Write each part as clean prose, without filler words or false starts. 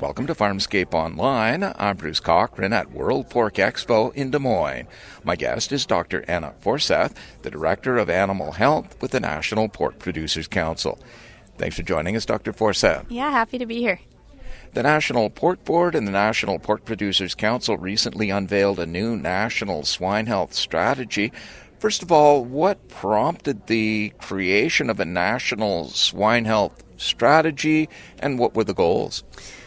Welcome to Farmscape Online. I'm Bruce Cochran at World Pork Expo in Des Moines. My guest is Dr. Anna Forseth, the Director of Animal Health with the National Pork Producers Council. Thanks for joining us, Dr. Forseth. Yeah, happy to be here. The National Pork Board and the National Pork Producers Council recently unveiled a new national swine health strategy. First of all, what prompted the creation of a national swine health strategy, and what were the goals?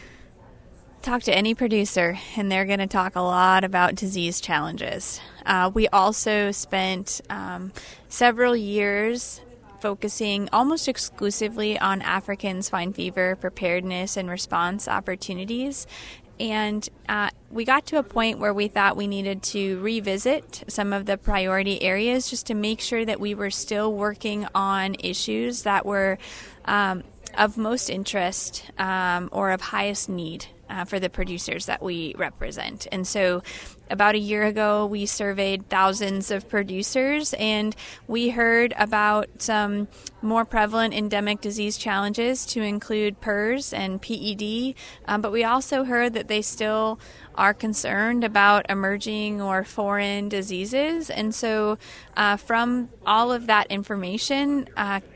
Talk to any producer, and they're going to talk a lot about disease challenges. We also spent several years focusing almost exclusively on African swine fever preparedness and response opportunities. And we got to a point where we thought we needed to revisit some of the priority areas just to make sure that we were still working on issues that were of most interest or of highest need for the producers that we represent. And so about a year ago, we surveyed thousands of producers, and we heard about some more prevalent endemic disease challenges to include PRRS and PED, but we also heard that they still are concerned about emerging or foreign diseases. And so from all of that information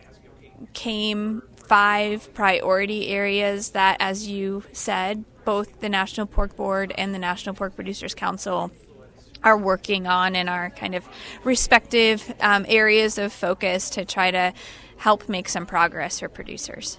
came 5 priority areas that, as you said, both the National Pork Board and the National Pork Producers Council are working on in our kind of respective areas of focus to try to help make some progress for producers.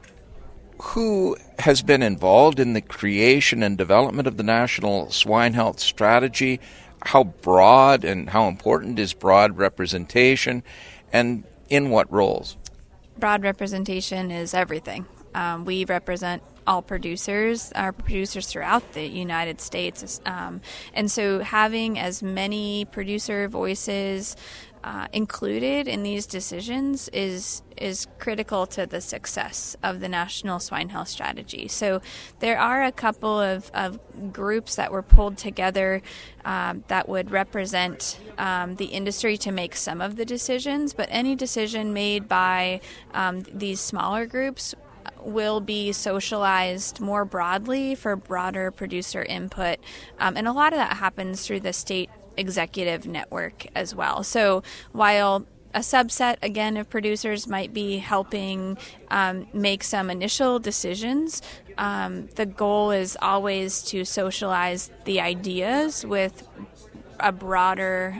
Who has been involved in the creation and development of the National Swine Health Strategy? How broad and how important is broad representation, and in what roles? Broad representation is everything. We represent all producers, our producers throughout the United States. And so having as many producer voices included in these decisions is critical to the success of the National Swine Health Strategy. So there are a couple of groups that were pulled together that would represent the industry to make some of the decisions, but any decision made by these smaller groups will be socialized more broadly for broader producer input. And a lot of that happens through the state executive network as well. So while a subset, again, of producers might be helping make some initial decisions, the goal is always to socialize the ideas with a broader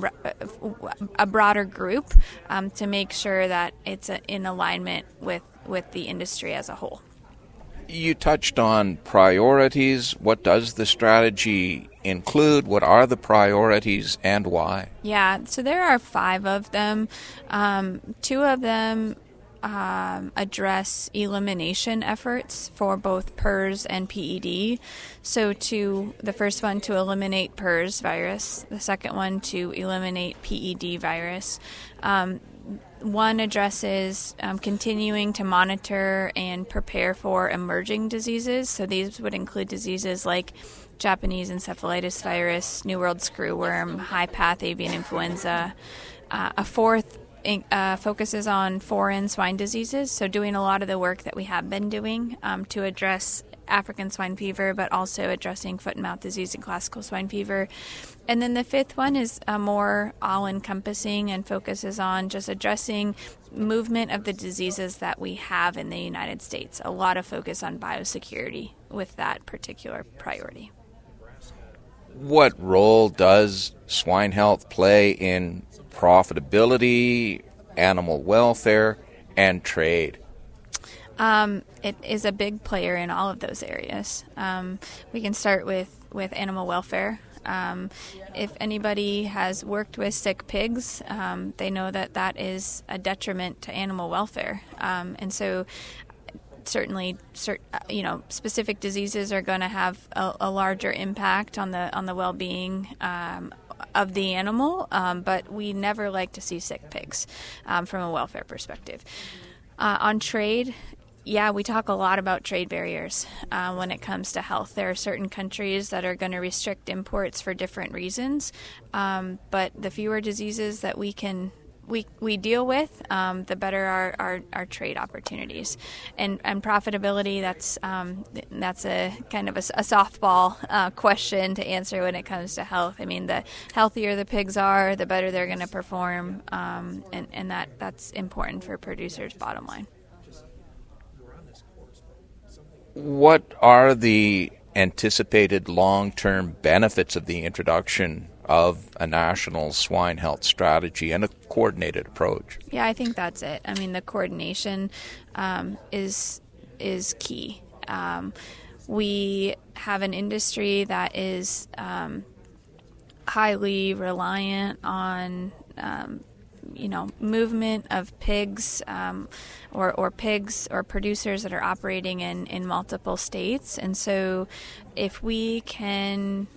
group to make sure that it's in alignment with the industry as a whole. You touched on priorities. What does the strategy include? What are the priorities and why? Yeah, so there are 5 of them. 2 of them address elimination efforts for both PRRS and PED. So the first one to eliminate PRRS virus, the second one to eliminate PED virus. One addresses continuing to monitor and prepare for emerging diseases. So these would include diseases like Japanese encephalitis virus, New World screwworm, high-path avian influenza. A fourth focuses on foreign swine diseases, so doing a lot of the work that we have been doing to address African swine fever, but also addressing foot and mouth disease and classical swine fever. And then the 5th one is more all-encompassing and focuses on just addressing movement of the diseases that we have in the United States. A lot of focus on biosecurity with that particular priority. What role does swine health play in profitability, animal welfare, and trade? It is a big player in all of those areas. We can start with animal welfare. If anybody has worked with sick pigs, they know that is a detriment to animal welfare. And so certainly, specific diseases are going to have a larger impact on the well-being of the animal, but we never like to see sick pigs from a welfare perspective. On trade, yeah, we talk a lot about trade barriers when it comes to health. There are certain countries that are going to restrict imports for different reasons, but the fewer diseases that we can we deal with, the better our trade opportunities, and profitability. That's a kind of a softball question to answer when it comes to health. I mean, the healthier the pigs are, the better they're going to perform, and that's important for producers' bottom line. What are the anticipated long-term benefits of the introduction of a national swine health strategy and a coordinated approach? Yeah, I think that's it. I mean, the coordination is key. We have an industry that is highly reliant on movement of pigs, or pigs or producers that are operating in multiple states. And so if we can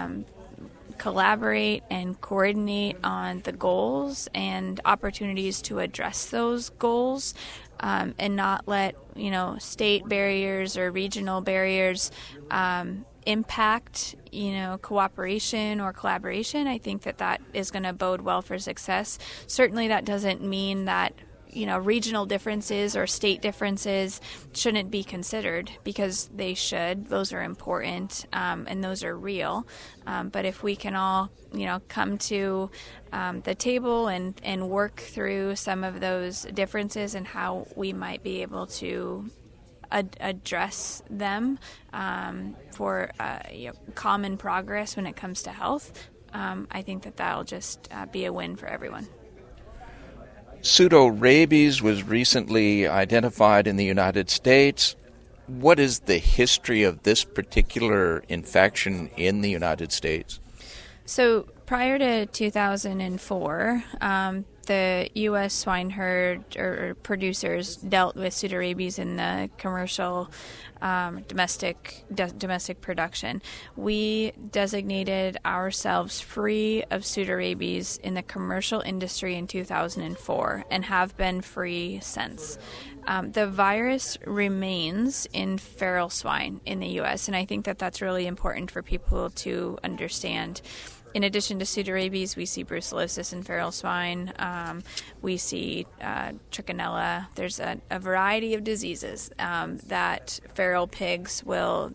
collaborate and coordinate on the goals and opportunities to address those goals, and not let state barriers or regional barriers impact cooperation or collaboration, I think that is going to bode well for success. Certainly that doesn't mean that regional differences or state differences shouldn't be considered, because they should. Those are important, and those are real. But if we can all come to the table and work through some of those differences and how we might be able to address them for common progress when it comes to health, I think that'll just be a win for everyone. Pseudorabies was recently identified in the United States. What is the history of this particular infection in the United States? So prior to 2004, the U.S. swine herd or producers dealt with pseudorabies in the commercial domestic production. We designated ourselves free of pseudorabies in the commercial industry in 2004 and have been free since. The virus remains in feral swine in the U.S., and I think that's really important for people to understand. In addition to pseudorabies, we see brucellosis in feral swine. We see trichinella. There's a variety of diseases that feral pigs will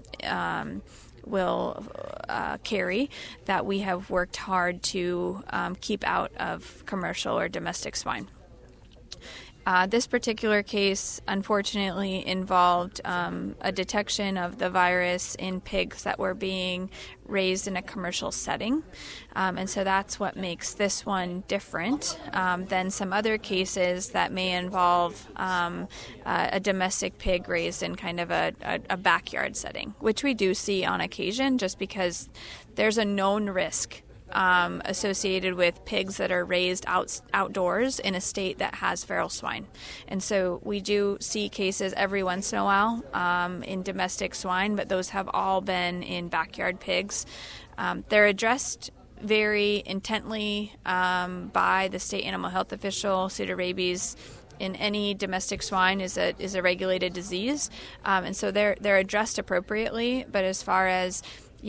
carry that we have worked hard to keep out of commercial or domestic swine. This particular case, unfortunately, involved a detection of the virus in pigs that were being raised in a commercial setting. And so that's what makes this one different than some other cases that may involve a domestic pig raised in kind of a backyard setting, which we do see on occasion just because there's a known risk associated with pigs that are raised outdoors in a state that has feral swine. And so we do see cases every once in a while in domestic swine, but those have all been in backyard pigs. They're addressed very intently by the state animal health official. Pseudorabies in any domestic swine is a regulated disease, and so they're addressed appropriately. But as far as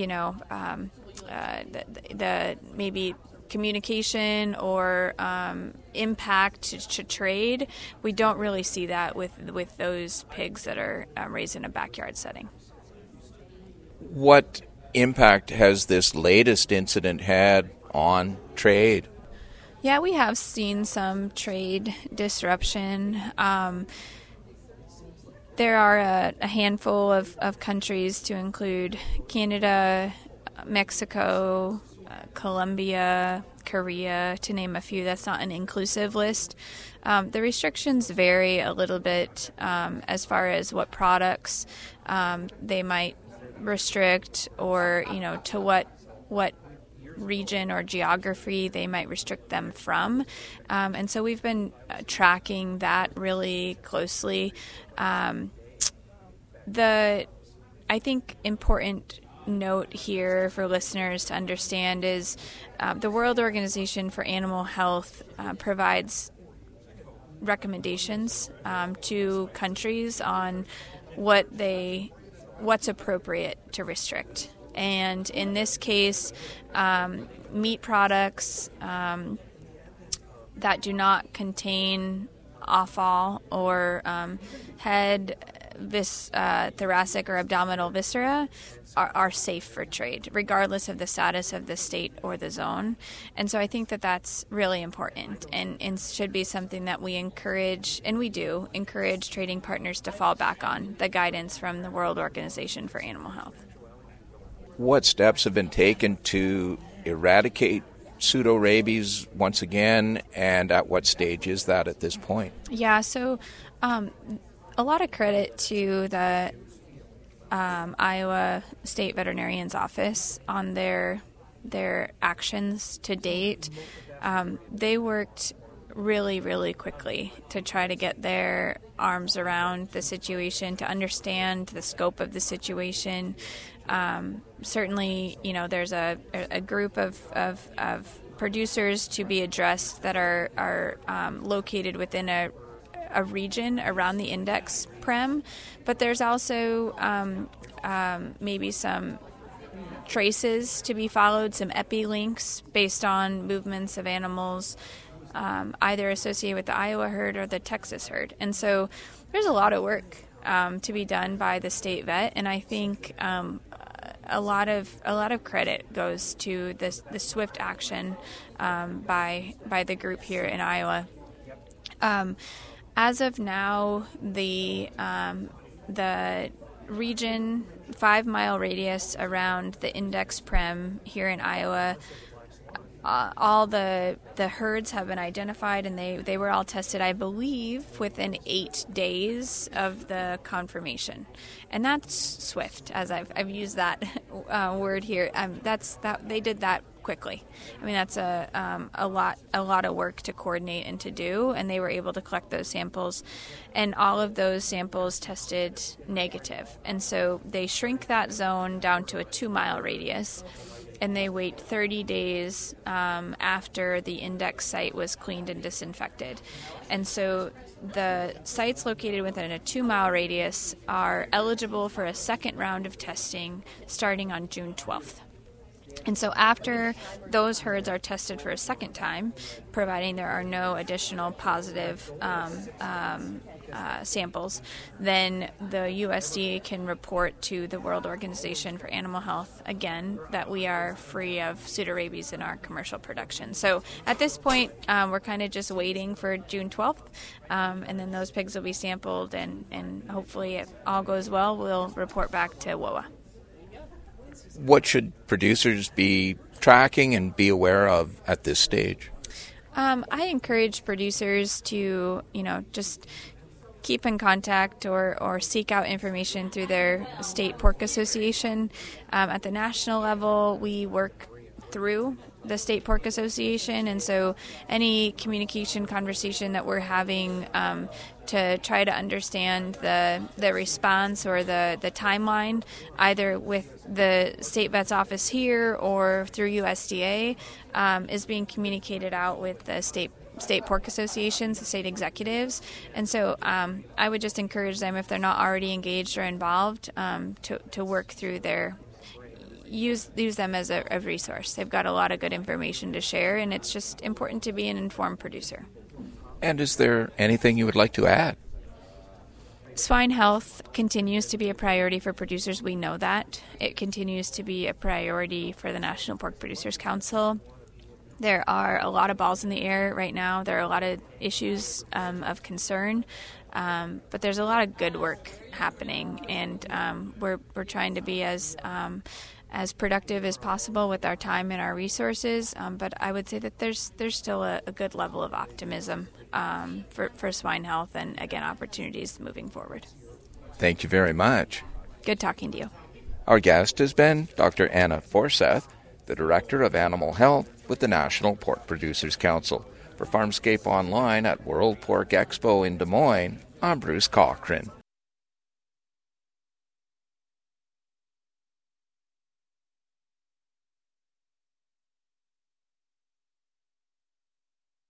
the maybe communication or impact to trade, we don't really see that with those pigs that are raised in a backyard setting. What impact has this latest incident had on trade? Yeah, we have seen some trade disruption. There are a handful of countries, to include Canada, Mexico, Colombia, Korea, to name a few. That's not an inclusive list. The restrictions vary a little bit as far as what products they might restrict, or to what region or geography they might restrict them from. And so we've been tracking that really closely. The I think important note here for listeners to understand is the World Organization for Animal Health provides recommendations to countries on what's appropriate to restrict. And in this case, meat products that do not contain offal or head, thoracic or abdominal viscera are safe for trade, regardless of the status of the state or the zone. And so I think that that's really important and should be something that we encourage, and we do encourage trading partners to fall back on, the guidance from the World Organization for Animal Health. What steps have been taken to eradicate pseudorabies once again, and at what stage is that at this point? Yeah, so a lot of credit to the Iowa State Veterinarian's Office on their actions to date. They worked really, really quickly to try to get their arms around the situation, to understand the scope of the situation. Certainly, there's a group of producers to be addressed that are located within a region around the index prem, but there's also maybe some traces to be followed, some epi-links based on movements of animals either associated with the Iowa herd or the Texas herd. And so there's a lot of work to be done by the state vet, and I think a lot of credit goes to the swift action by the group here in Iowa. As of now, the region 5-mile radius around the index prem here in Iowa, all the herds have been identified, and they were all tested, I believe, within 8 days of the confirmation, and that's swift. As I've used that word here, they did that quickly. I mean, that's a lot of work to coordinate and to do, and they were able to collect those samples, and all of those samples tested negative, and so they shrink that zone down to a 2-mile radius. And they wait 30 days after the index site was cleaned and disinfected. And so the sites located within a 2-mile radius are eligible for a second round of testing starting on June 12th. And so after those herds are tested for a second time, providing there are no additional positive samples, then the USDA can report to the World Organization for Animal Health again that we are free of pseudorabies in our commercial production. So at this point, we're kind of just waiting for June 12th, and then those pigs will be sampled, and hopefully, if all goes well, we'll report back to WOA. What should producers be tracking and be aware of at this stage? I encourage producers to, just keep in contact or seek out information through their state pork association. At the national level, we work through the State Pork Association, and so any communication conversation that we're having to try to understand the response or the timeline, either with the state vet's office here or through USDA, is being communicated out with the state pork associations, the state executives. And so I would just encourage them, if they're not already engaged or involved, to work through use them as a resource. They've got a lot of good information to share, and it's just important to be an informed producer. And is there anything you would like to add? Swine health continues to be a priority for producers. We know that. It continues to be a priority for the National Pork Producers Council. There are a lot of balls in the air right now. There are a lot of issues of concern, but there's a lot of good work happening, and we're trying to be as productive as possible with our time and our resources. But I would say that there's still a good level of optimism for swine health, and again, opportunities moving forward. Thank you very much. Good talking to you. Our guest has been Dr. Anna Forseth, the Director of Animal Health with the National Pork Producers Council. For Farmscape Online at World Pork Expo in Des Moines, I'm Bruce Cochran.